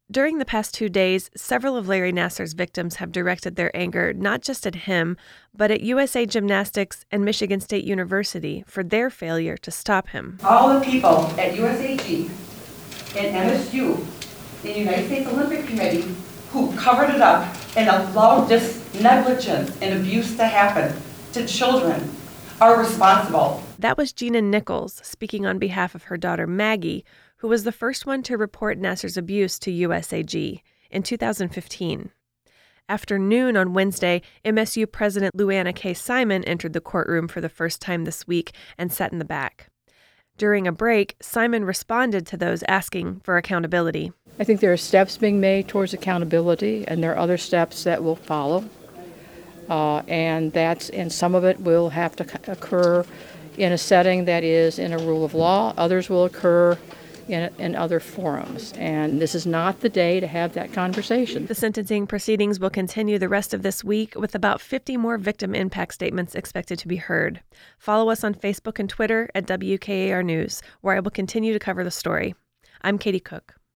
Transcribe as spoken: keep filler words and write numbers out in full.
During the past two days, several of Larry Nassar's victims have directed their anger not just at him, but at U S A Gymnastics and Michigan State University for their failure to stop him. All the people at U S A G and M S U, the United States Olympic Committee, who covered it up and allowed this negligence and abuse to happen to children, are responsible. That was Gina Nichols speaking on behalf of her daughter Maggie, who was the first one to report Nassar's abuse to U S A G in two thousand fifteen. After noon on Wednesday, M S U President Lou Anna K. Simon entered the courtroom for the first time this week and sat in the back. During a break, Simon responded to those asking for accountability. I think there are steps being made towards accountability, and there are other steps that will follow. Uh, and that's and some of it will have to occur in a setting that is in a rule of law. Others will occur in, in other forums. And this is not the day to have that conversation. The sentencing proceedings will continue the rest of this week, with about fifty more victim impact statements expected to be heard. Follow us on Facebook and Twitter at W K A R News, where I will continue to cover the story. I'm Katie Cook.